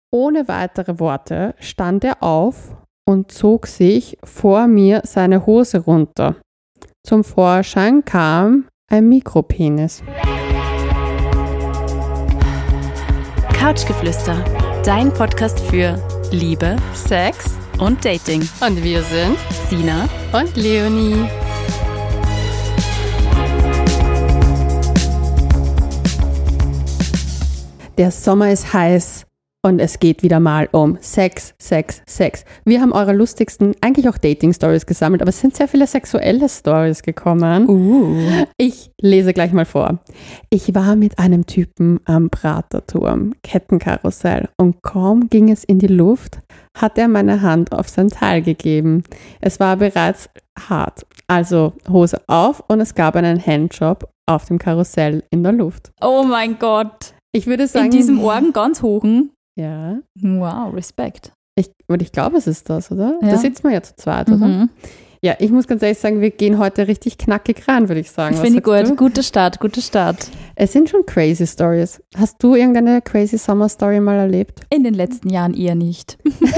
Ohne weitere Worte stand er auf und zog sich vor mir seine Hose runter. Zum Vorschein kam ein Mikropenis. Couchgeflüster, dein Podcast für Liebe, Sex und Dating. Und wir sind Sina und Leonie. Der Sommer ist heiß und es geht wieder mal um Sex, Sex, Sex. Wir haben eure lustigsten, eigentlich auch Dating-Stories gesammelt, aber es sind sehr viele sexuelle Stories gekommen. Ich lese gleich mal vor. Ich war mit einem Typen am Praterturm, Kettenkarussell, und kaum ging es in die Luft, hat er meine Hand auf sein Teil gegeben. Es war bereits hart, also Hose auf, und es gab einen Handjob auf dem Karussell in der Luft. Oh mein Gott. Ich würde sagen, in diesem Orgen ganz hochen. Ja. Wow, Respekt. Ich glaube, es ist das, oder? Ja. Da sitzen wir ja zu zweit, oder? Ja, ich muss ganz ehrlich sagen, wir gehen heute richtig knackig rein, würde ich sagen. Finde ich gut. Guter Start. Es sind schon crazy Stories. Hast du irgendeine crazy Summer Story mal erlebt? In den letzten Jahren eher nicht.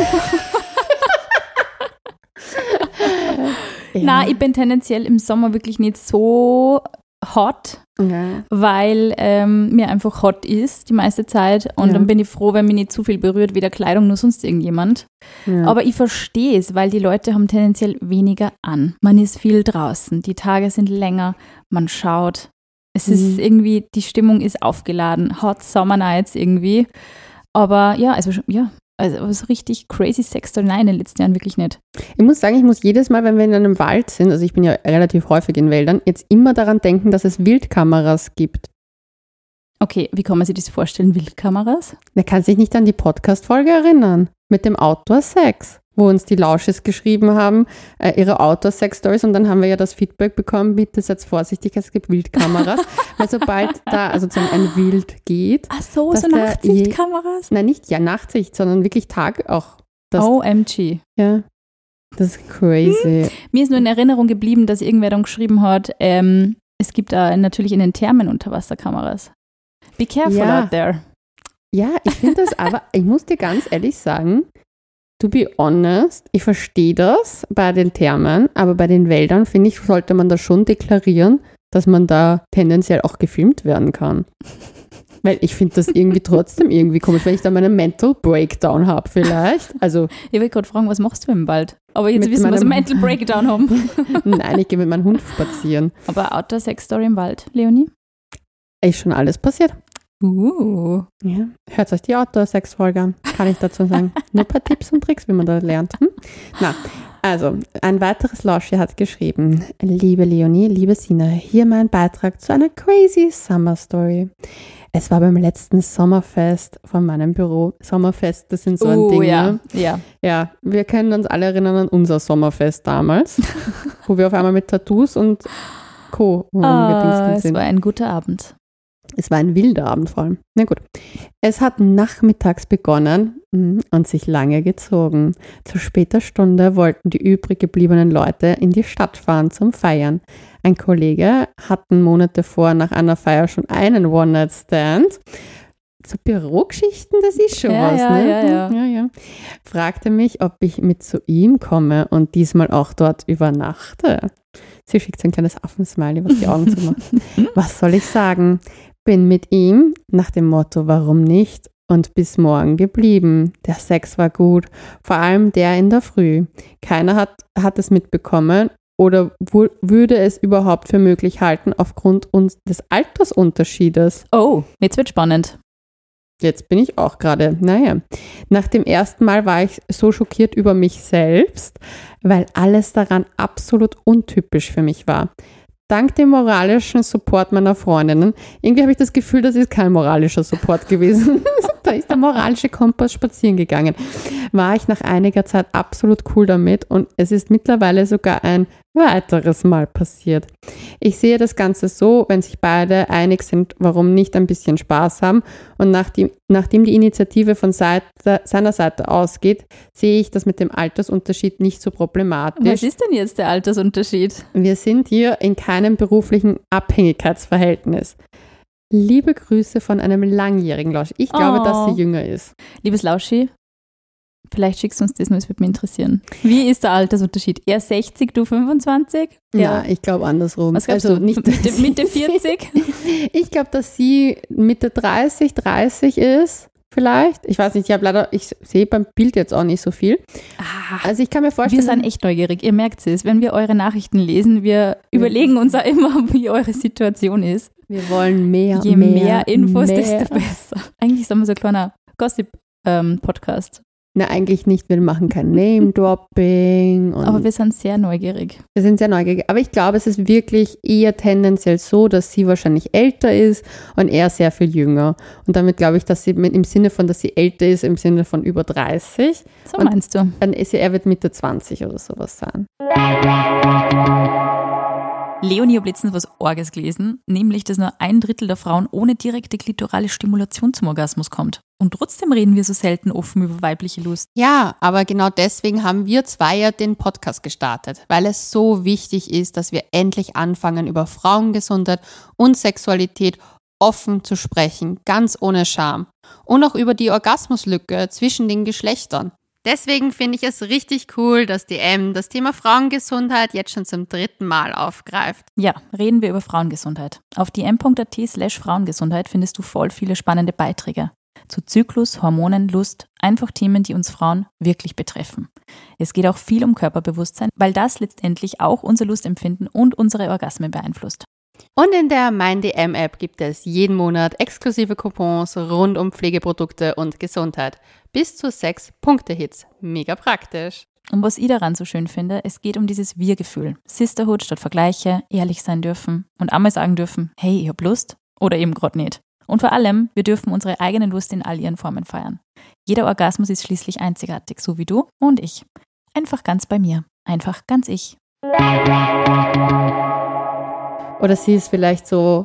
Ja. Na, ich bin tendenziell im Sommer wirklich nicht so hot, weil mir einfach hot ist die meiste Zeit und dann bin ich froh, wenn mich nicht zu viel berührt, weder Kleidung noch sonst irgendjemand. Ja. Aber ich verstehe es, weil die Leute haben tendenziell weniger an. Man ist viel draußen, die Tage sind länger, man schaut. Es ist irgendwie, die Stimmung ist aufgeladen, Hot Summer Nights irgendwie. Aber also so richtig crazy Sex in den letzten Jahren wirklich nicht. Ich muss sagen, ich muss jedes Mal, wenn wir in einem Wald sind, also ich bin ja relativ häufig in Wäldern, jetzt immer daran denken, dass es Wildkameras gibt. Okay, wie kann man sich das vorstellen, Wildkameras? Man kann sich nicht an die Podcast-Folge erinnern mit dem Outdoor-Sex, wo uns die Lausches geschrieben haben, ihre Outdoor-Sex-Stories, und dann haben wir ja das Feedback bekommen, bitte seid vorsichtig, es gibt Wildkameras, weil sobald da also ein Wild geht. Ach so Nachtsichtkameras? Nein, nicht Nachtsicht, sondern wirklich Tag auch. OMG. Ja, das ist crazy. Mir ist nur in Erinnerung geblieben, dass irgendwer dann geschrieben hat, es gibt natürlich in den Thermen Unterwasserkameras. Be careful out there. Ja, ich finde das, aber ich muss dir ganz ehrlich sagen, to be honest, ich verstehe das bei den Thermen, aber bei den Wäldern, finde ich, sollte man da schon deklarieren, dass man da tendenziell auch gefilmt werden kann. Weil ich finde das irgendwie trotzdem irgendwie komisch, wenn ich da meinen Mental Breakdown habe vielleicht. Also, ich wollte gerade fragen, was machst du im Wald? Aber jetzt wissen wir, was wir Mental Breakdown haben. Nein, ich gehe mit meinem Hund spazieren. Aber Outdoor-Sex-Story im Wald, Leonie? Ist schon alles passiert. Ja. Hört euch die Outdoor-Sex-Folge an, kann ich dazu sagen. Nur ein paar Tipps und Tricks, wie man da lernt. Na, also, ein weiteres Lauschi hat geschrieben: Liebe Leonie, liebe Sina, hier mein Beitrag zu einer crazy Summer Story. Es war beim letzten Sommerfest von meinem Büro. Sommerfest, das sind so ein Ding. Ja, wir können uns alle erinnern an unser Sommerfest damals, wo wir auf einmal mit Tattoos und Co. Es war ein guter Abend. Es war ein wilder Abend vor allem. Na gut. Es hat nachmittags begonnen und sich lange gezogen. Zu später Stunde wollten die übrig gebliebenen Leute in die Stadt fahren zum Feiern. Ein Kollege hatten Monate vor nach einer Feier schon einen One-Night-Stand. So Bürogeschichten, das ist schon was, ne? Ja. Fragte mich, ob ich mit zu ihm komme und diesmal auch dort übernachte. Sie schickt so ein kleines Affensmiley, was die Augen zumacht. Was soll ich sagen? Bin mit ihm nach dem Motto, warum nicht, und bis morgen geblieben. Der Sex war gut, vor allem der in der Früh. Keiner hat es mitbekommen oder würde es überhaupt für möglich halten aufgrund des Altersunterschiedes. Oh, jetzt wird spannend. Jetzt bin ich auch gerade, nach dem ersten Mal war ich so schockiert über mich selbst, weil alles daran absolut untypisch für mich war. Dank dem moralischen Support meiner Freundinnen, irgendwie habe ich das Gefühl, das ist kein moralischer Support gewesen. Da ist der moralische Kompass spazieren gegangen. War ich nach einiger Zeit absolut cool damit und es ist mittlerweile sogar ein weiteres Mal passiert. Ich sehe das Ganze so, wenn sich beide einig sind, warum nicht ein bisschen Spaß haben, und nachdem die Initiative von seiner Seite ausgeht, sehe ich das mit dem Altersunterschied nicht so problematisch. Was ist denn jetzt der Altersunterschied? Wir sind hier in keinem beruflichen Abhängigkeitsverhältnis. Liebe Grüße von einem langjährigen Lauschi. Ich glaube, dass sie jünger ist. Liebes Lauschi, vielleicht schickst du uns das noch, das würde mich interessieren. Wie ist der Altersunterschied? Er 60, du 25? Ja, ich glaube andersrum. Was glaubst du? Nicht Mitte 40? Ich glaube, dass sie Mitte 30 ist. Vielleicht. Ich weiß nicht, ich sehe beim Bild jetzt auch nicht so viel. Also ich kann mir vorstellen. Wir sind echt neugierig, ihr merkt es. Wenn wir eure Nachrichten lesen, wir überlegen uns auch immer, wie eure Situation ist. Wir wollen mehr. Je mehr Infos, desto besser. Eigentlich sind wir so ein kleiner Gossip-Podcast. Na, eigentlich nicht. Wir machen kein Name-Dropping. Aber wir sind sehr neugierig. Wir sind sehr neugierig. Aber ich glaube, es ist wirklich eher tendenziell so, dass sie wahrscheinlich älter ist und er sehr viel jünger. Und damit glaube ich, dass sie im Sinne von, dass sie älter ist, im Sinne von über 30. So und meinst du? Dann ist er wird Mitte 20 oder sowas sein. Leonie hat letztens was Orges gelesen, nämlich, dass nur 1/3 der Frauen ohne direkte klitorale Stimulation zum Orgasmus kommt. Und trotzdem reden wir so selten offen über weibliche Lust. Ja, aber genau deswegen haben wir zwei ja den Podcast gestartet, weil es so wichtig ist, dass wir endlich anfangen, über Frauengesundheit und Sexualität offen zu sprechen, ganz ohne Scham. Und auch über die Orgasmuslücke zwischen den Geschlechtern. Deswegen finde ich es richtig cool, dass die das Thema Frauengesundheit jetzt schon zum 3. Mal aufgreift. Ja, reden wir über Frauengesundheit. Auf dm.at/Frauengesundheit findest du voll viele spannende Beiträge. Zu Zyklus, Hormonen, Lust, einfach Themen, die uns Frauen wirklich betreffen. Es geht auch viel um Körperbewusstsein, weil das letztendlich auch unser Lustempfinden und unsere Orgasmen beeinflusst. Und in der MeinDM-App gibt es jeden Monat exklusive Coupons rund um Pflegeprodukte und Gesundheit. Bis zu 6 Punkte-Hits. Mega praktisch. Und was ich daran so schön finde, es geht um dieses Wir-Gefühl. Sisterhood statt Vergleiche, ehrlich sein dürfen und einmal sagen dürfen, hey, ich hab Lust oder eben gerade nicht. Und vor allem, wir dürfen unsere eigene Lust in all ihren Formen feiern. Jeder Orgasmus ist schließlich einzigartig, so wie du und ich. Einfach ganz bei mir. Einfach ganz ich. Oder sie ist vielleicht so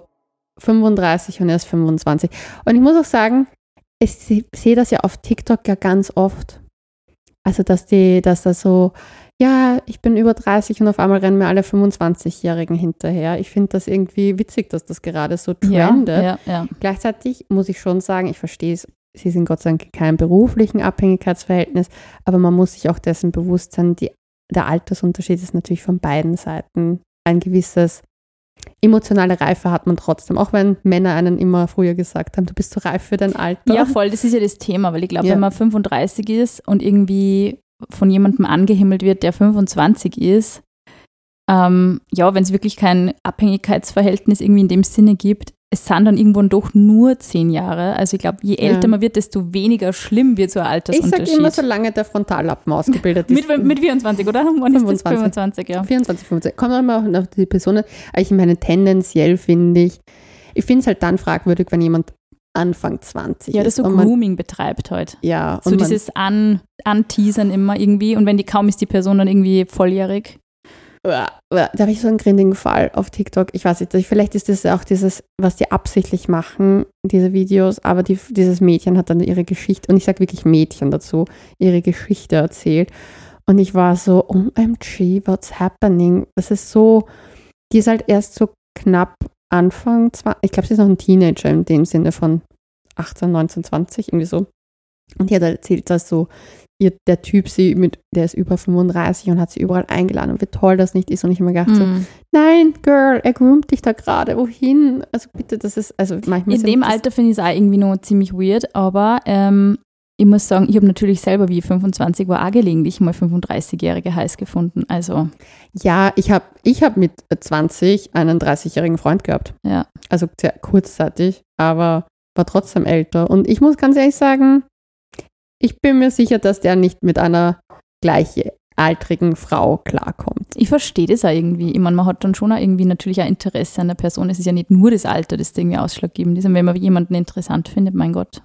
35 und er ist 25. Und ich muss auch sagen, ich sehe das ja auf TikTok ja ganz oft. Also, dass da so, ja, ich bin über 30 und auf einmal rennen mir alle 25-Jährigen hinterher. Ich finde das irgendwie witzig, dass das gerade so trendet. Ja. Gleichzeitig muss ich schon sagen, ich verstehe es, sie sind Gott sei Dank in keinem beruflichen Abhängigkeitsverhältnis, aber man muss sich auch dessen bewusst sein, der Altersunterschied ist natürlich von beiden Seiten ein gewisses emotionale Reife hat man trotzdem, auch wenn Männer einen immer früher gesagt haben, du bist so reif für dein Alter. Ja, voll, das ist ja das Thema, weil ich glaube, wenn man 35 ist und irgendwie von jemandem angehimmelt wird, der 25 ist, wenn es wirklich kein Abhängigkeitsverhältnis irgendwie in dem Sinne gibt, es sind dann irgendwo doch nur 10 Jahre. Also ich glaube, je älter man wird, desto weniger schlimm wird so ein Altersunterschied. Ich sage immer, solange der Frontallappen ausgebildet ist. mit 24, oder? Wann 25. Ist das 25, ja. 24, 25. Kommt auch immer auf die Personen. Ich meine, tendenziell finde ich es halt dann fragwürdig, wenn jemand Anfang 20 ist. Ja, das so Grooming betreibt heute. Ja. So dieses Anteasern immer irgendwie und wenn kaum ist die Person dann irgendwie volljährig. Da habe ich so einen grindigen Fall auf TikTok. Ich weiß nicht, vielleicht ist das auch dieses, was die absichtlich machen, diese Videos, aber dieses Mädchen hat dann ihre Geschichte, und ich sage wirklich Mädchen dazu, ihre Geschichte erzählt. Und ich war so, OMG, what's happening? Das ist so, die ist halt erst so knapp Anfang 20, ich glaube, sie ist noch ein Teenager in dem Sinne von 18, 19, 20, irgendwie so. Und die hat erzählt, dass so der Typ, der ist über 35 und hat sie überall eingeladen und wie toll das nicht ist. Und ich habe mir gedacht so, nein, Girl, er groomt dich da gerade, wohin? Also bitte, das ist, also manchmal... In dem Alter finde ich es auch irgendwie noch ziemlich weird, aber ich muss sagen, ich habe natürlich selber, wie 25 war, auch gelegentlich mal 35-Jährige heiß gefunden, also... Ja, ich hab mit 20 einen 30-jährigen Freund gehabt. Ja. Also sehr kurzzeitig, aber war trotzdem älter. Und ich muss ganz ehrlich sagen, ich bin mir sicher, dass der nicht mit einer gleichaltrigen Frau klarkommt. Ich verstehe das auch irgendwie. Ich meine, man hat dann schon auch irgendwie natürlich ein Interesse an der Person. Es ist ja nicht nur das Alter, das irgendwie ausschlaggebend ist. Und wenn man jemanden interessant findet, mein Gott.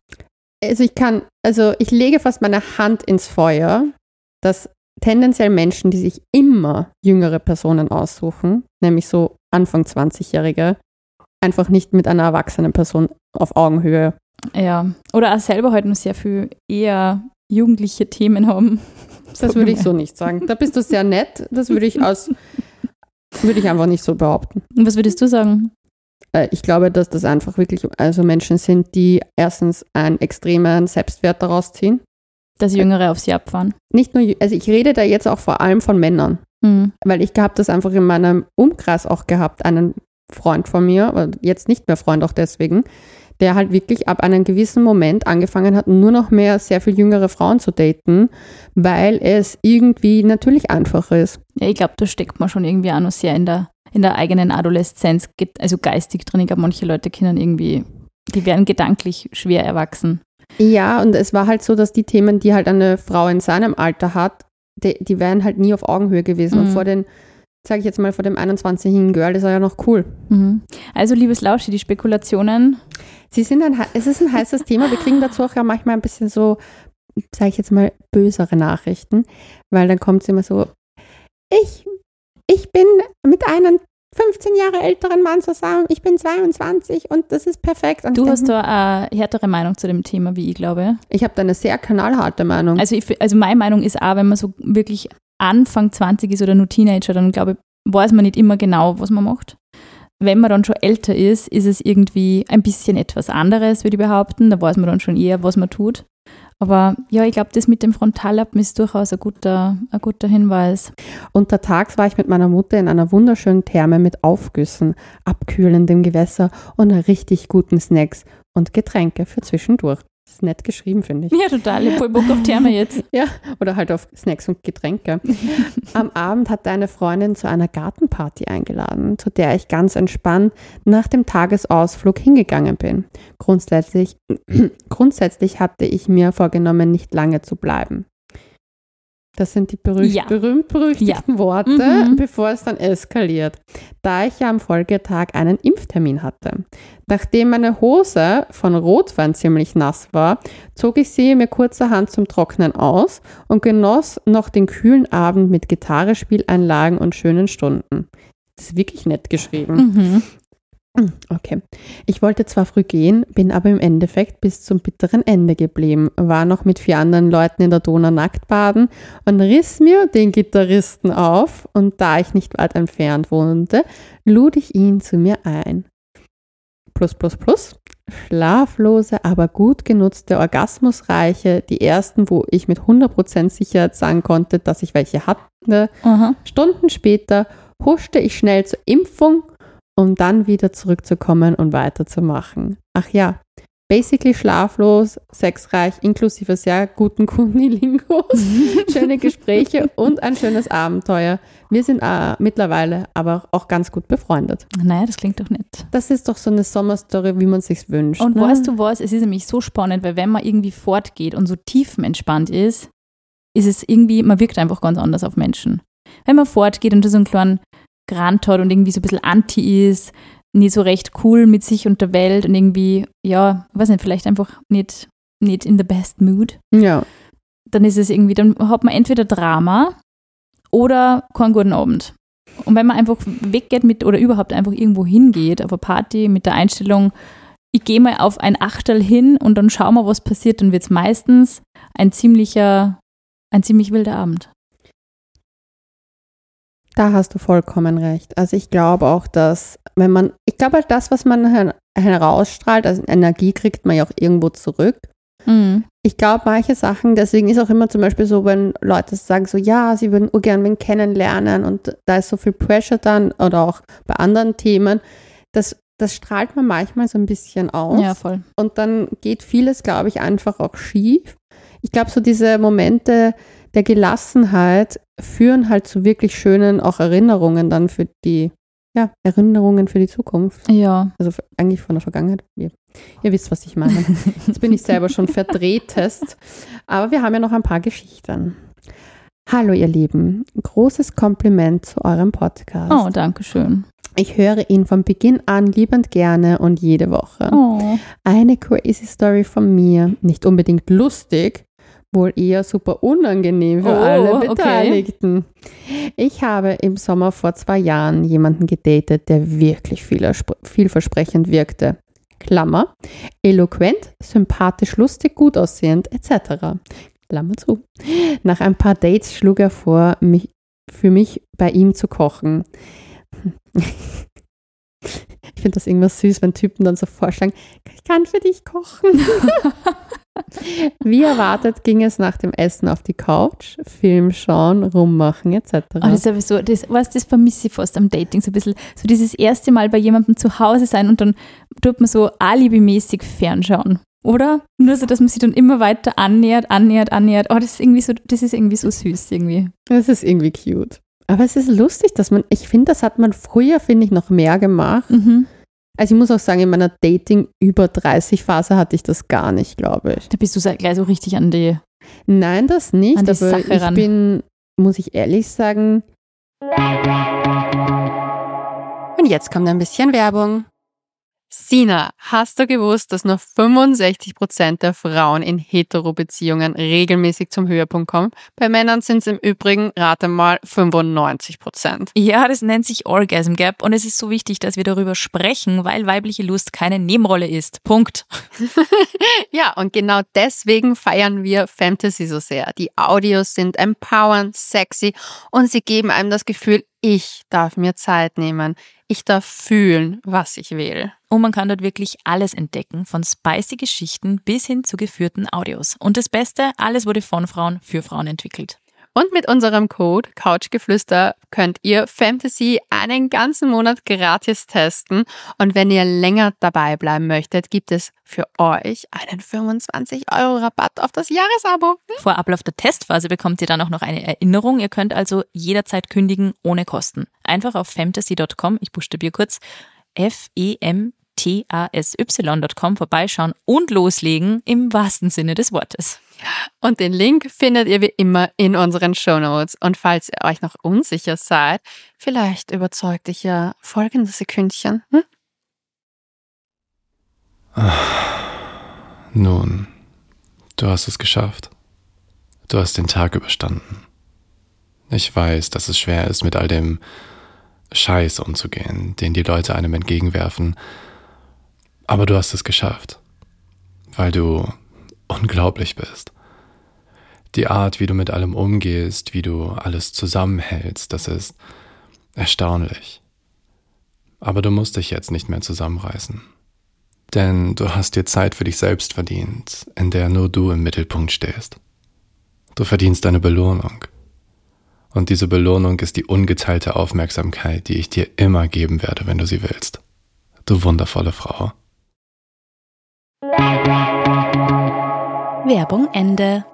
Also ich lege fast meine Hand ins Feuer, dass tendenziell Menschen, die sich immer jüngere Personen aussuchen, nämlich so Anfang 20-Jährige, einfach nicht mit einer erwachsenen Person auf Augenhöhe. Ja, oder auch selber halt nur sehr viel eher jugendliche Themen haben. Das würde ich so nicht sagen. Da bist du sehr nett. Das würde ich einfach nicht so behaupten. Und was würdest du sagen? Ich glaube, dass das einfach wirklich also Menschen sind, die erstens einen extremen Selbstwert daraus ziehen. Dass Jüngere auf sie abfahren. Nicht nur, also ich rede da jetzt auch vor allem von Männern. Weil ich habe das einfach in meinem Umkreis auch gehabt, einen Freund von mir, jetzt nicht mehr Freund auch deswegen, der halt wirklich ab einem gewissen Moment angefangen hat, nur noch mehr sehr viel jüngere Frauen zu daten, weil es irgendwie natürlich einfacher ist. Ja, ich glaube, da steckt man schon irgendwie auch noch sehr in der eigenen Adoleszenz, also geistig drin. Ich glaube, manche Leute können irgendwie, die werden gedanklich schwer erwachsen. Ja, und es war halt so, dass die Themen, die halt eine Frau in seinem Alter hat, die wären halt nie auf Augenhöhe gewesen. Und vor dem 21-jährigen Girl ist er ja noch cool. Also, liebes Lauschi, die Spekulationen. Es ist ein heißes Thema. Wir kriegen dazu auch ja manchmal ein bisschen so, sage ich jetzt mal, bösere Nachrichten, weil dann kommt es immer so, ich bin mit einem 15 Jahre älteren Mann zusammen, ich bin 22 und das ist perfekt. Und du hast da eine härtere Meinung zu dem Thema, wie ich glaube. Ich habe da eine sehr knallharte Meinung. Also meine Meinung ist auch, wenn man so wirklich Anfang 20 ist oder nur Teenager, dann glaube ich, weiß man nicht immer genau, was man macht. Wenn man dann schon älter ist es irgendwie ein bisschen etwas anderes, würde ich behaupten. Da weiß man dann schon eher, was man tut. Aber ja, ich glaube, das mit dem Frontallappen ist durchaus ein guter Hinweis. Untertags war ich mit meiner Mutter in einer wunderschönen Therme mit Aufgüssen, abkühlendem Gewässer und richtig guten Snacks und Getränke für zwischendurch. Das ist nett geschrieben, finde ich. Ja, total. Ich hab voll Bock auf Therme jetzt. Ja, oder halt auf Snacks und Getränke. Am Abend hat eine Freundin zu einer Gartenparty eingeladen, zu der ich ganz entspannt nach dem Tagesausflug hingegangen bin. Grundsätzlich hatte ich mir vorgenommen, nicht lange zu bleiben. Das sind die berühmt-berüchtigten Worte, bevor es dann eskaliert. Da ich ja am Folgetag einen Impftermin hatte. Nachdem meine Hose von Rotwein ziemlich nass war, zog ich sie mir kurzerhand zum Trocknen aus und genoss noch den kühlen Abend mit Gitarrespieleinlagen und schönen Stunden. Das ist wirklich nett geschrieben. Okay. Ich wollte zwar früh gehen, bin aber im Endeffekt bis zum bitteren Ende geblieben, war noch mit 4 anderen Leuten in der Donau nackt baden und riss mir den Gitarristen auf und da ich nicht weit entfernt wohnte, lud ich ihn zu mir ein. Schlaflose, aber gut genutzte Orgasmusreiche, die ersten, wo ich mit 100% Sicherheit sagen konnte, dass ich welche hatte. Stunden später huschte ich schnell zur Impfung, um dann wieder zurückzukommen und weiterzumachen. Ach ja, basically schlaflos, sexreich, inklusive sehr guten Kundilingos, schöne Gespräche und ein schönes Abenteuer. Wir sind mittlerweile aber auch ganz gut befreundet. Naja, das klingt doch nett. Das ist doch so eine Sommerstory, wie man es sich wünscht. Und weißt du was, es ist nämlich so spannend, weil wenn man irgendwie fortgeht und so tiefenentspannt ist es irgendwie, man wirkt einfach ganz anders auf Menschen. Wenn man fortgeht und so einen kleinen Grant hat und irgendwie so ein bisschen anti ist, nicht so recht cool mit sich und der Welt und irgendwie, ja, weiß nicht, vielleicht einfach nicht in the best mood. Ja. Dann ist es irgendwie, dann hat man entweder Drama oder keinen guten Abend. Und wenn man einfach weggeht oder überhaupt einfach irgendwo hingeht, auf eine Party mit der Einstellung, ich gehe mal auf ein Achtel hin und dann schauen wir, was passiert, dann wird es meistens ein ziemlich wilder Abend. Da hast du vollkommen recht. Also ich glaube auch, dass das, was man herausstrahlt, also Energie kriegt man ja auch irgendwo zurück. Ich glaube, manche Sachen, deswegen ist auch immer zum Beispiel so, wenn Leute sagen so, ja, sie würden gerne wen kennenlernen und da ist so viel Pressure dann oder auch bei anderen Themen, das strahlt man manchmal so ein bisschen aus. Ja, voll. Und dann geht vieles, glaube ich, einfach auch schief. Ich glaube, so diese Momente der Gelassenheit führen halt zu wirklich schönen auch Erinnerungen dann für die Zukunft. Ja. Also eigentlich von der Vergangenheit. Ihr wisst, was ich meine. Jetzt bin ich selber schon verdrehtest. Aber wir haben ja noch ein paar Geschichten. Hallo ihr Lieben, großes Kompliment zu eurem Podcast. Oh, danke schön. Ich höre ihn von Beginn an liebend gerne und jede Woche. Oh. Eine crazy Story von mir, nicht unbedingt lustig, wohl eher super unangenehm für alle Beteiligten. Okay. Ich habe im Sommer vor 2 Jahren jemanden gedatet, der wirklich vielversprechend wirkte. Klammer, eloquent, sympathisch, lustig, gut aussehend, etc. Klammer zu. Nach ein paar Dates schlug er vor, für mich bei ihm zu kochen. Ich finde das irgendwas süß, wenn Typen dann so vorschlagen, ich kann für dich kochen. Wie erwartet ging es nach dem Essen auf die Couch, Film schauen, rummachen etc. Oh, das ist aber so, das vermisse ich fast am Dating, so ein bisschen, so dieses erste Mal bei jemandem zu Hause sein und dann tut man so alibimäßig fernschauen, oder? Nur so, dass man sich dann immer weiter annähert. Oh, das ist irgendwie so süß irgendwie. Das ist irgendwie cute. Aber es ist lustig, ich finde, das hat man früher, finde ich, noch mehr gemacht. Mhm. Also ich muss auch sagen, in meiner Dating-über-30-Phase hatte ich das gar nicht, glaube ich. Da bist du gleich so richtig an die Nein, das nicht, an die aber Sache ran. Ich bin, muss ich ehrlich sagen. Und jetzt kommt ein bisschen Werbung. Sina, hast du gewusst, dass nur 65% der Frauen in Hetero-Beziehungen regelmäßig zum Höhepunkt kommen? Bei Männern sind es im Übrigen, rate mal, 95%. Ja, das nennt sich Orgasm Gap und es ist so wichtig, dass wir darüber sprechen, weil weibliche Lust keine Nebenrolle ist. Punkt. Ja, und genau deswegen feiern wir Fantasy so sehr. Die Audios sind empowernd, sexy und sie geben einem das Gefühl, ich darf mir Zeit nehmen. Ich darf fühlen, was ich will. Und man kann dort wirklich alles entdecken, von spicy Geschichten bis hin zu geführten Audios. Und das Beste, alles wurde von Frauen für Frauen entwickelt. Und mit unserem Code Couchgeflüster könnt ihr Fantasy einen ganzen Monat gratis testen. Und wenn ihr länger dabei bleiben möchtet, gibt es für euch einen 25€ Rabatt auf das Jahresabo. Vor Ablauf der Testphase bekommt ihr dann auch noch eine Erinnerung. Ihr könnt also jederzeit kündigen ohne Kosten. Einfach auf fantasy.com, ich buchstabiere kurz, femtasy.com vorbeischauen und loslegen im wahrsten Sinne des Wortes. Und den Link findet ihr wie immer in unseren Shownotes. Und falls ihr euch noch unsicher seid, vielleicht überzeugt dich ja folgendes Sekündchen. Nun, du hast es geschafft. Du hast den Tag überstanden. Ich weiß, dass es schwer ist, mit all dem Scheiß umzugehen, den die Leute einem entgegenwerfen. Aber du hast es geschafft, weil du unglaublich bist. Die Art, wie du mit allem umgehst, wie du alles zusammenhältst, das ist erstaunlich. Aber du musst dich jetzt nicht mehr zusammenreißen. Denn du hast dir Zeit für dich selbst verdient, in der nur du im Mittelpunkt stehst. Du verdienst eine Belohnung. Und diese Belohnung ist die ungeteilte Aufmerksamkeit, die ich dir immer geben werde, wenn du sie willst. Du wundervolle Frau. Werbung Ende.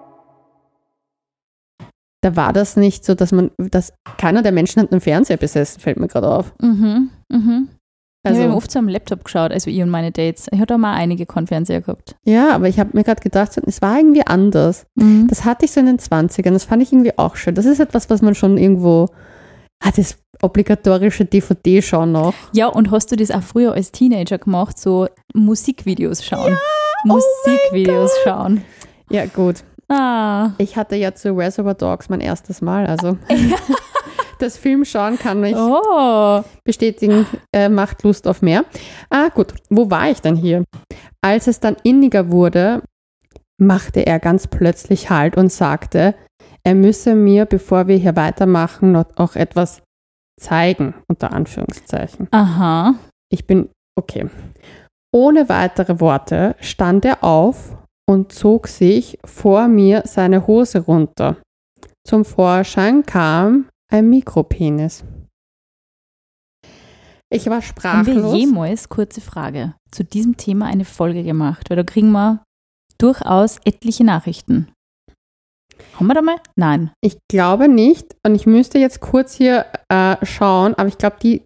Da war das nicht so, dass keiner der Menschen hat einen Fernseher besessen, fällt mir gerade auf. Also, wir haben oft so am Laptop geschaut, also ich und meine Dates. Ich hatte auch mal einige Fernseher gehabt. Ja, aber ich habe mir gerade gedacht, es war irgendwie anders. Das hatte ich so in den 20ern, das fand ich irgendwie auch schön. Das ist etwas, was man schon irgendwo, das obligatorische DVD-Schauen noch. Ja, und hast du das auch früher als Teenager gemacht, so Musikvideos schauen? Ja, Musikvideos schauen. Ja, gut. Ich hatte ja zu Reservoir Dogs mein erstes Mal, also das Filmschauen kann mich bestätigen, macht Lust auf mehr. Gut, wo war ich denn hier? Als es dann inniger wurde, machte er ganz plötzlich Halt und sagte, er müsse mir, bevor wir hier weitermachen, noch auch etwas zeigen, unter Anführungszeichen. Aha. Okay. Ohne weitere Worte stand er auf und zog sich vor mir seine Hose runter. Zum Vorschein kam ein Mikropenis. Ich war sprachlos. Haben wir jemals, kurze Frage, zu diesem Thema eine Folge gemacht? Weil da kriegen wir durchaus etliche Nachrichten. Haben wir da mal? Nein. Ich glaube nicht. Und ich müsste jetzt kurz hier schauen, aber ich glaube, die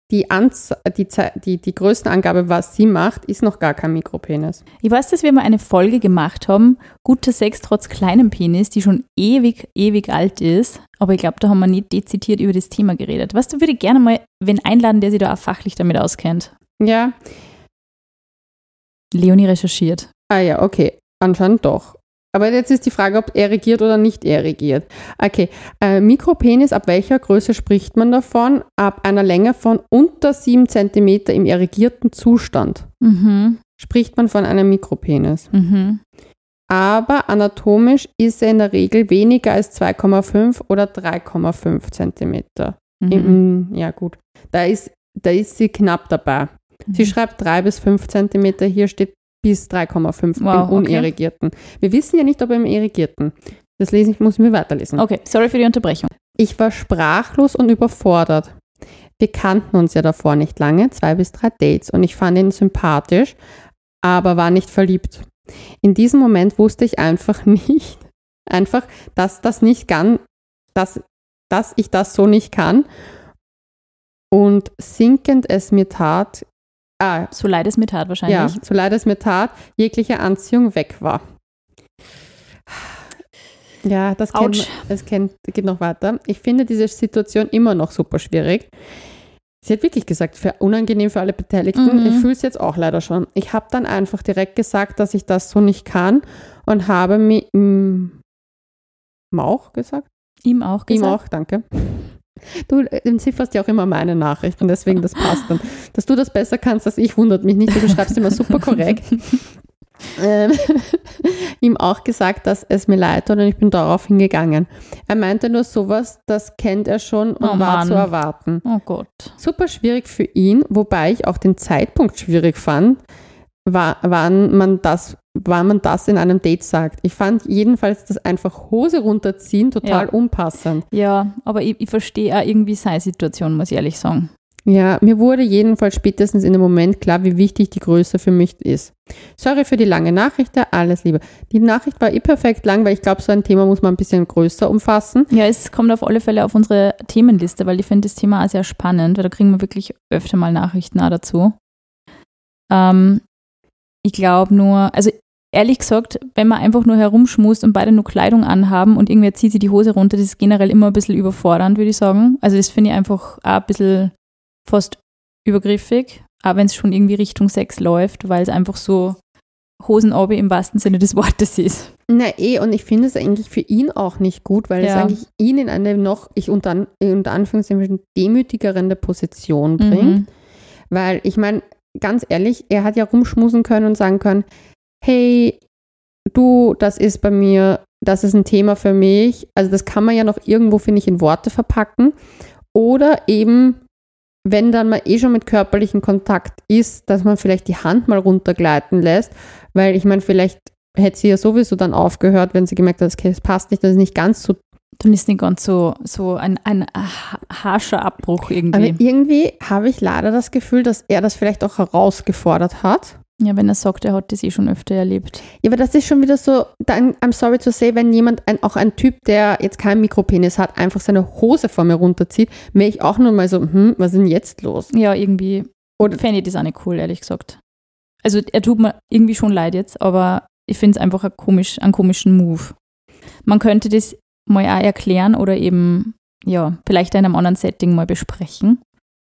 Größenangabe, was sie macht, ist noch gar kein Mikropenis. Ich weiß, dass wir mal eine Folge gemacht haben, guter Sex trotz kleinem Penis, die schon ewig alt ist. Aber ich glaube, da haben wir nicht dezidiert über das Thema geredet. Weißt du, würde ich gerne mal wen einladen, der sich da auch fachlich damit auskennt. Ja. Leonie recherchiert. Ja, okay. Anscheinend doch. Aber jetzt ist die Frage, ob er regiert oder nicht er regiert. Okay, Mikropenis, ab welcher Größe spricht man davon? Ab einer Länge von unter 7 cm im erregierten Zustand spricht man von einem Mikropenis. Aber anatomisch ist er in der Regel weniger als 2,5 oder 3,5 cm. Ja gut, da ist sie knapp dabei. Sie schreibt 3 bis 5 Zentimeter, hier steht bis 3,5 im Unirrigierten. Wir wissen ja nicht, ob im Irrigierten. Das müssen wir weiterlesen. Okay, sorry für die Unterbrechung. Ich war sprachlos und überfordert. Wir kannten uns ja davor nicht lange, 2 bis 3 Dates, und ich fand ihn sympathisch, aber war nicht verliebt. In diesem Moment wusste ich einfach nicht, dass ich das so nicht kann, und sinkend es mir tat, so leid es mir tat wahrscheinlich. Ja, so leid es mir tat, jegliche Anziehung weg war. Ja, geht noch weiter. Ich finde diese Situation immer noch super schwierig. Sie hat wirklich gesagt, unangenehm für alle Beteiligten. Ich fühle es jetzt auch leider schon. Ich habe dann einfach direkt gesagt, dass ich das so nicht kann, und habe mir ihm auch gesagt. Ihm auch gesagt? Ihm auch, danke. Du entzifferst ja auch immer meine Nachrichten, deswegen das passt dann. Dass du das besser kannst als ich, wundert mich nicht. Du schreibst immer super korrekt. Ihm auch gesagt, dass es mir leid tut, und ich bin darauf hingegangen. Er meinte nur sowas, das kennt er schon und war zu erwarten. Oh Gott. Super schwierig für ihn, wobei ich auch den Zeitpunkt schwierig fand, wann man das in einem Date sagt. Ich fand jedenfalls das einfach Hose runterziehen total unpassend. Ja, aber ich verstehe auch irgendwie seine Situation, muss ich ehrlich sagen. Ja, mir wurde jedenfalls spätestens in dem Moment klar, wie wichtig die Größe für mich ist. Sorry für die lange Nachricht, alles Liebe. Die Nachricht war perfekt lang, weil ich glaube, so ein Thema muss man ein bisschen größer umfassen. Ja, es kommt auf alle Fälle auf unsere Themenliste, weil ich finde das Thema auch sehr spannend, weil da kriegen wir wirklich öfter mal Nachrichten auch dazu. Ich glaube nur, also ehrlich gesagt, wenn man einfach nur herumschmust und beide nur Kleidung anhaben und irgendwer zieht sich die Hose runter, das ist generell immer ein bisschen überfordernd, würde ich sagen. Also das finde ich einfach auch ein bisschen fast übergriffig, auch wenn es schon irgendwie Richtung Sex läuft, weil es einfach so Hosenobi im wahrsten Sinne des Wortes ist. Na und ich finde es eigentlich für ihn auch nicht gut, weil es eigentlich ihn in eine noch, unter Anführungszeichen, demütigere Position bringt. Weil ich meine, ganz ehrlich, er hat ja rumschmusen können und sagen können, hey, du, das ist bei mir, das ist ein Thema für mich. Also das kann man ja noch irgendwo, finde ich, in Worte verpacken. Oder eben, wenn dann mal schon mit körperlichem Kontakt ist, dass man vielleicht die Hand mal runtergleiten lässt, weil ich meine, vielleicht hätte sie ja sowieso dann aufgehört, wenn sie gemerkt hat, okay, das passt nicht, das ist nicht ganz so. Dann ist nicht ganz so ein harscher Abbruch irgendwie. Aber irgendwie habe ich leider das Gefühl, dass er das vielleicht auch herausgefordert hat. Ja, wenn er sagt, er hat das schon öfter erlebt. Ja, aber das ist schon wieder so, I'm sorry to say, wenn jemand, auch ein Typ, der jetzt keinen Mikropenis hat, einfach seine Hose vor mir runterzieht, wäre ich auch nur mal so, was ist denn jetzt los? Ja, irgendwie fände ich das auch nicht cool, ehrlich gesagt. Also er tut mir irgendwie schon leid jetzt, aber ich finde es einfach einen komischen Move. Man könnte das mal auch erklären oder eben, ja, vielleicht in einem anderen Setting mal besprechen.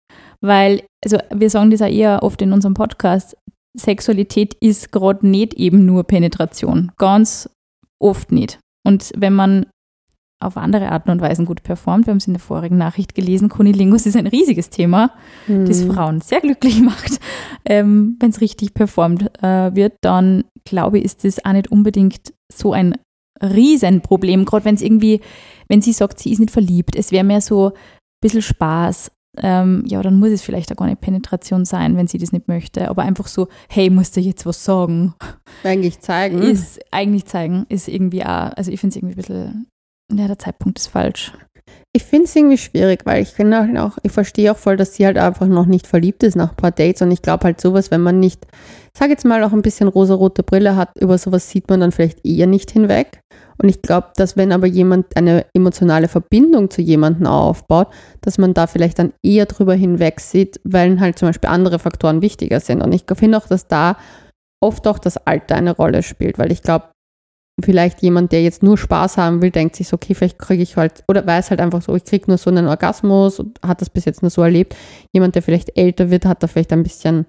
Weil, also wir sagen das auch eher oft in unserem Podcast, Sexualität ist gerade nicht eben nur Penetration. Ganz oft nicht. Und wenn man auf andere Arten und Weisen gut performt, wir haben es in der vorigen Nachricht gelesen, Cunnilingus ist ein riesiges Thema, das Frauen sehr glücklich macht. Wenn es richtig performt wird, dann glaube ich, ist das auch nicht unbedingt so ein Riesenproblem, gerade wenn sie sagt, sie ist nicht verliebt, es wäre mehr so ein bisschen Spaß. Dann muss es vielleicht auch gar nicht Penetration sein, wenn sie das nicht möchte, aber einfach so, hey, musst du jetzt was sagen? Eigentlich zeigen. Ist irgendwie auch, also ich finde es irgendwie ein bisschen, ja, der Zeitpunkt ist falsch. Ich finde es irgendwie schwierig, weil ich verstehe auch voll, dass sie halt einfach noch nicht verliebt ist nach ein paar Dates, und ich glaube halt sowas, wenn man nicht, sag jetzt mal, auch ein bisschen rosarote Brille hat, über sowas sieht man dann vielleicht eher nicht hinweg. Und ich glaube, dass wenn aber jemand eine emotionale Verbindung zu jemandem aufbaut, dass man da vielleicht dann eher drüber hinweg sieht, weil halt zum Beispiel andere Faktoren wichtiger sind. Und ich finde auch, dass da oft auch das Alter eine Rolle spielt, weil ich glaube, vielleicht jemand, der jetzt nur Spaß haben will, denkt sich so, okay, vielleicht kriege ich halt, oder weiß halt einfach so, ich kriege nur so einen Orgasmus und hat das bis jetzt nur so erlebt. Jemand, der vielleicht älter wird, hat da vielleicht ein bisschen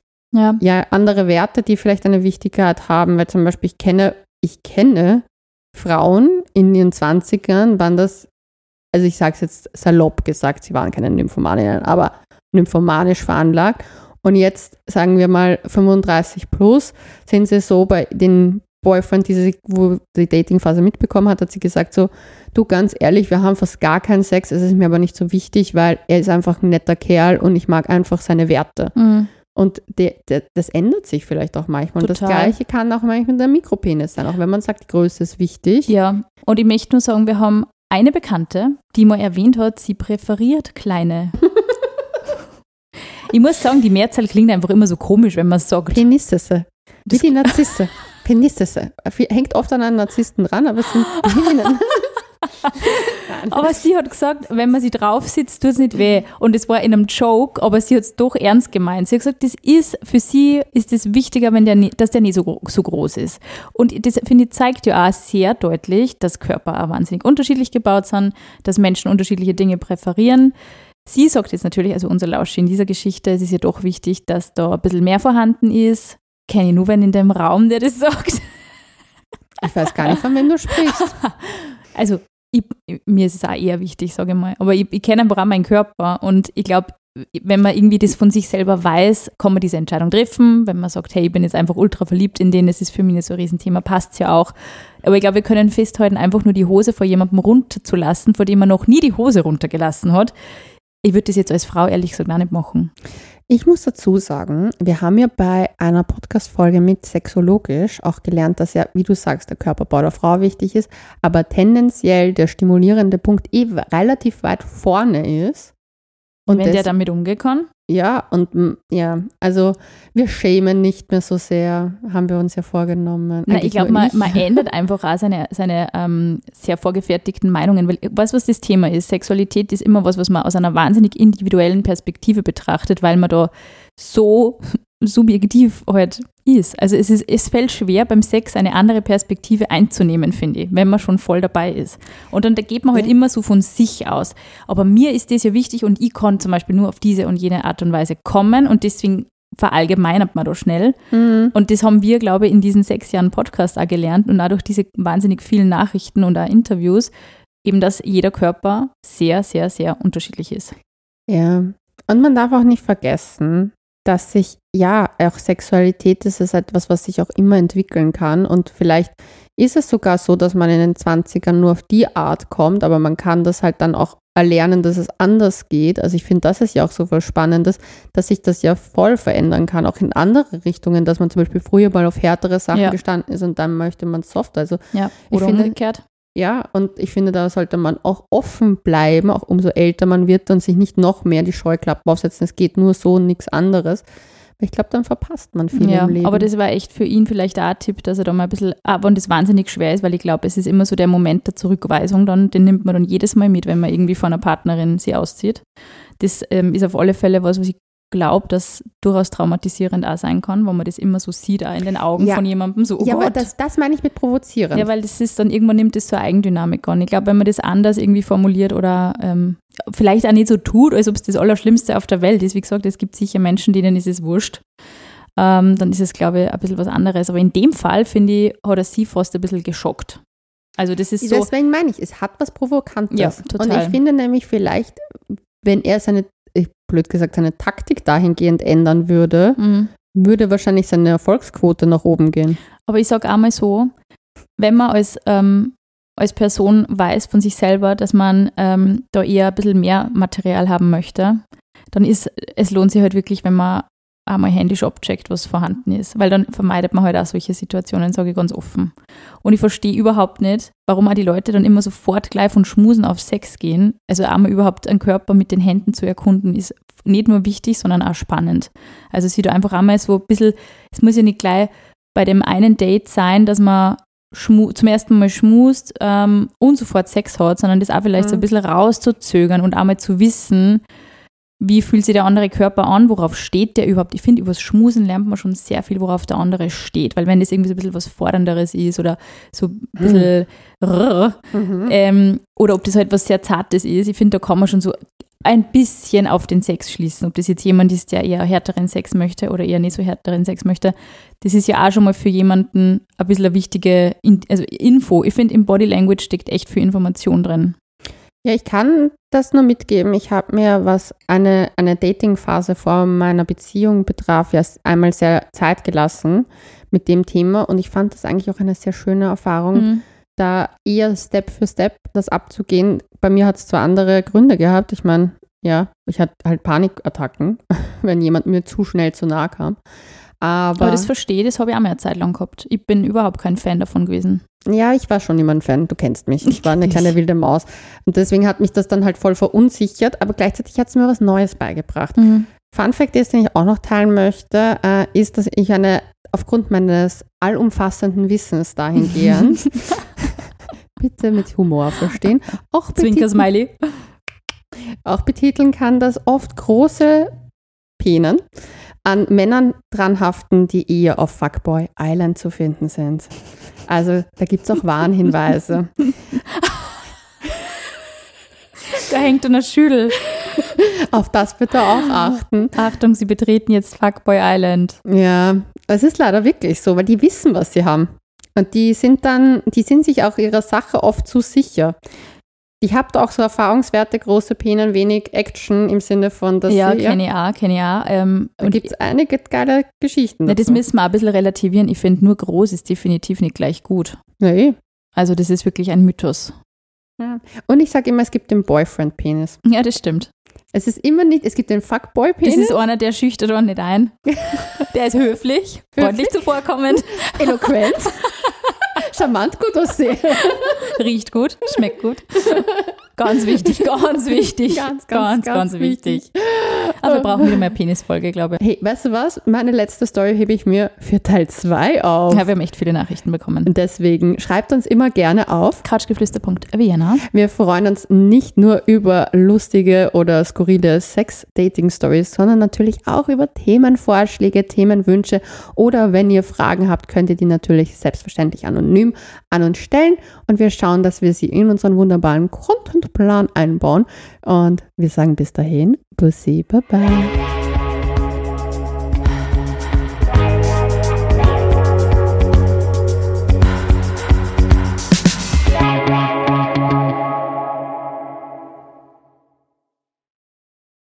andere Werte, die vielleicht eine Wichtigkeit haben, weil zum Beispiel ich kenne Frauen in ihren 20ern, waren das, also ich sage es jetzt salopp gesagt, sie waren keine Nymphomaninnen, aber nymphomanisch veranlagt, und jetzt, sagen wir mal 35 plus, sind sie so bei den Boyfriend, wo die Datingphase mitbekommen hat sie gesagt so, du, ganz ehrlich, wir haben fast gar keinen Sex, es ist mir aber nicht so wichtig, weil er ist einfach ein netter Kerl und ich mag einfach seine Werte. Und das ändert sich vielleicht auch manchmal. Und das Gleiche kann auch manchmal der Mikropenis sein, auch wenn man sagt, die Größe ist wichtig. Ja, und ich möchte nur sagen, wir haben eine Bekannte, die mal erwähnt hat, sie präferiert kleine. Ich muss sagen, die Mehrzahl klingt einfach immer so komisch, wenn man es sagt. Penissesse. Wie die Narzisse. Penissesse. Hängt oft an einen Narzissten dran, aber es sind Bienen. Aber sie hat gesagt, wenn man sie drauf sitzt, tut es nicht weh. Und es war in einem Joke, aber sie hat es doch ernst gemeint. Sie hat gesagt, für sie ist es wichtiger, dass der nicht so groß ist. Und das, finde ich, zeigt ja auch sehr deutlich, dass Körper auch wahnsinnig unterschiedlich gebaut sind, dass Menschen unterschiedliche Dinge präferieren. Sie sagt jetzt natürlich, also unser Lauschi in dieser Geschichte, es ist ja doch wichtig, dass da ein bisschen mehr vorhanden ist. Kenne ich nur, wenn in dem Raum, der das sagt. Ich weiß gar nicht, von wem du sprichst. Also mir ist es auch eher wichtig, sage ich mal. Aber ich kenne einfach auch meinen Körper und ich glaube, wenn man irgendwie das von sich selber weiß, kann man diese Entscheidung treffen. Wenn man sagt, hey, ich bin jetzt einfach ultra verliebt in den, das ist für mich nicht so ein Riesenthema, passt es ja auch. Aber ich glaube, wir können festhalten, einfach nur die Hose vor jemandem runterzulassen, vor dem man noch nie die Hose runtergelassen hat. Ich würde das jetzt als Frau ehrlich gesagt auch nicht machen. Ich muss dazu sagen, wir haben ja bei einer Podcast-Folge mit Sexologisch auch gelernt, dass ja, wie du sagst, der Körperbau der Frau wichtig ist, aber tendenziell der stimulierende Punkt relativ weit vorne ist. Und wenn der damit umgehen kann? Ja, also wir schämen nicht mehr so sehr, haben wir uns ja vorgenommen. Nein, ich glaube, man ändert einfach auch seine sehr vorgefertigten Meinungen, weil weißt du, was das Thema ist? Sexualität ist immer was man aus einer wahnsinnig individuellen Perspektive betrachtet, weil man da so subjektiv halt ist. Also es fällt schwer, beim Sex eine andere Perspektive einzunehmen, finde ich, wenn man schon voll dabei ist. Und dann da geht man halt immer so von sich aus. Aber mir ist das ja wichtig und ich kann zum Beispiel nur auf diese und jene Art und Weise kommen und deswegen verallgemeinert man da schnell. Mhm. Und das haben wir, glaube ich, in diesen 6 Jahren Podcast auch gelernt und auch durch diese wahnsinnig vielen Nachrichten und auch Interviews, eben, dass jeder Körper sehr, sehr, sehr unterschiedlich ist. Ja, und man darf auch nicht vergessen, dass auch Sexualität ist etwas, was sich auch immer entwickeln kann und vielleicht ist es sogar so, dass man in den 20ern nur auf die Art kommt, aber man kann das halt dann auch erlernen, dass es anders geht. Also ich finde, das ist ja auch so voll Spannendes, dass sich das ja voll verändern kann, auch in andere Richtungen, dass man zum Beispiel früher mal auf härtere Sachen gestanden ist und dann möchte man soft. Also oder umgekehrt. Ja, und ich finde, da sollte man auch offen bleiben, auch umso älter man wird und sich nicht noch mehr die Scheuklappen aufsetzen. Es geht nur so und nichts anderes. Ich glaube, dann verpasst man viel im Leben. Aber das war echt für ihn vielleicht auch ein Tipp, dass er da mal ein bisschen, aber und das wahnsinnig schwer ist, weil ich glaube, es ist immer so der Moment der Zurückweisung dann, den nimmt man dann jedes Mal mit, wenn man irgendwie von einer Partnerin sie auszieht. Das ist auf alle Fälle was ich glaube, dass durchaus traumatisierend auch sein kann, wenn man das immer so sieht, auch in den Augen von jemandem. So, Gott. Aber das meine ich mit provozierend. Ja, weil das ist dann, irgendwann nimmt das so eine Eigendynamik an. Ich glaube, wenn man das anders irgendwie formuliert oder vielleicht auch nicht so tut, als ob es das Allerschlimmste auf der Welt ist. Wie gesagt, es gibt sicher Menschen, denen ist es wurscht. Dann ist es, glaube ich, ein bisschen was anderes. Aber in dem Fall, finde ich, hat er sie fast ein bisschen geschockt. Also das ist so. Deswegen meine ich, es hat was Provokantes. Ja, total. Und ich finde nämlich vielleicht, wenn er blöd gesagt, seine Taktik dahingehend ändern würde, würde wahrscheinlich seine Erfolgsquote nach oben gehen. Aber ich sage einmal so, wenn man als Person weiß von sich selber, dass man da eher ein bisschen mehr Material haben möchte, dann es lohnt sich halt wirklich, wenn man einmal händisch abcheckt, was vorhanden ist, weil dann vermeidet man halt auch solche Situationen, sage ich ganz offen. Und ich verstehe überhaupt nicht, warum auch die Leute dann immer sofort gleich von Schmusen auf Sex gehen. Also einmal überhaupt einen Körper mit den Händen zu erkunden, ist nicht nur wichtig, sondern auch spannend. Also es wird einfach einmal so ein bisschen, es muss ja nicht gleich bei dem einen Date sein, dass man zum ersten Mal schmust und sofort Sex hat, sondern das auch vielleicht so ein bisschen rauszuzögern und einmal zu wissen, wie fühlt sich der andere Körper an, worauf steht der überhaupt? Ich finde, über das Schmusen lernt man schon sehr viel, worauf der andere steht, weil wenn das irgendwie so ein bisschen was Fordernderes ist oder so ein bisschen oder ob das halt was sehr Zartes ist, ich finde, da kann man schon so ein bisschen auf den Sex schließen, ob das jetzt jemand ist, der eher härteren Sex möchte oder eher nicht so härteren Sex möchte. Das ist ja auch schon mal für jemanden ein bisschen eine wichtige Info. Ich finde, im Body Language steckt echt viel Information drin. Ja, ich kann das nur mitgeben. Ich habe mir, was eine Dating-Phase vor meiner Beziehung betraf, ja einmal sehr Zeit gelassen mit dem Thema und ich fand das eigentlich auch eine sehr schöne Erfahrung, da eher Step für Step das abzugehen. Bei mir hat es zwar andere Gründe gehabt. Ich meine, Ja, ich hatte halt Panikattacken, wenn jemand mir zu schnell zu nahe kam. Aber das verstehe ich, das habe ich auch mal eine Zeit lang gehabt. Ich bin überhaupt kein Fan davon gewesen. Ja, ich war schon immer ein Fan, du kennst mich. Ich war eine kleine wilde Maus. Und deswegen hat mich das dann halt voll verunsichert, aber gleichzeitig hat es mir was Neues beigebracht. Fun Fact ist, den ich auch noch teilen möchte, ist, dass ich aufgrund meines allumfassenden Wissens dahingehend, bitte mit Humor verstehen, Zwinker-Smiley. Auch betiteln kann, dass oft große Penen an Männern dran haften, die eher auf Fuckboy Island zu finden sind. Also da gibt es auch Warnhinweise. Da hängt eine Schüttel. Auf das bitte auch achten. Achtung, Sie betreten jetzt Fuckboy Island. Ja, es ist leider wirklich so, weil die wissen, was sie haben. Und die sind sich auch ihrer Sache oft zu sicher. Ich habe da auch so Erfahrungswerte, große Penen, wenig Action im Sinne von, dass ja, kenne ich auch. Da gibt es einige geile Geschichten dazu. Das müssen wir ein bisschen relativieren. Ich finde, nur groß ist definitiv nicht gleich gut. Nee. Also das ist wirklich ein Mythos. Ja. Und ich sage immer, es gibt den Boyfriend-Penis. Ja, das stimmt. Es gibt den Fuckboy-Penis. Das ist einer, der schüchtert auch nicht ein. Der ist höflich, freundlich zuvorkommend. Eloquent. Charmant, gut aussehen. Riecht gut, schmeckt gut. Ganz wichtig, ganz wichtig. Ganz wichtig. Aber wir brauchen wieder mehr Penisfolge, glaube ich. Hey, weißt du was? Meine letzte Story hebe ich mir für Teil 2 auf. Ja, wir haben echt viele Nachrichten bekommen. Deswegen schreibt uns immer gerne auf couchgeflüster.vienna. Wir freuen uns nicht nur über lustige oder skurrile Sex-Dating-Stories, sondern natürlich auch über Themenvorschläge, Themenwünsche oder wenn ihr Fragen habt, könnt ihr die natürlich selbstverständlich anonym an uns stellen und wir schauen, dass wir sie in unseren wunderbaren Contentplan einbauen und wir sagen bis dahin, Bussi, Baba.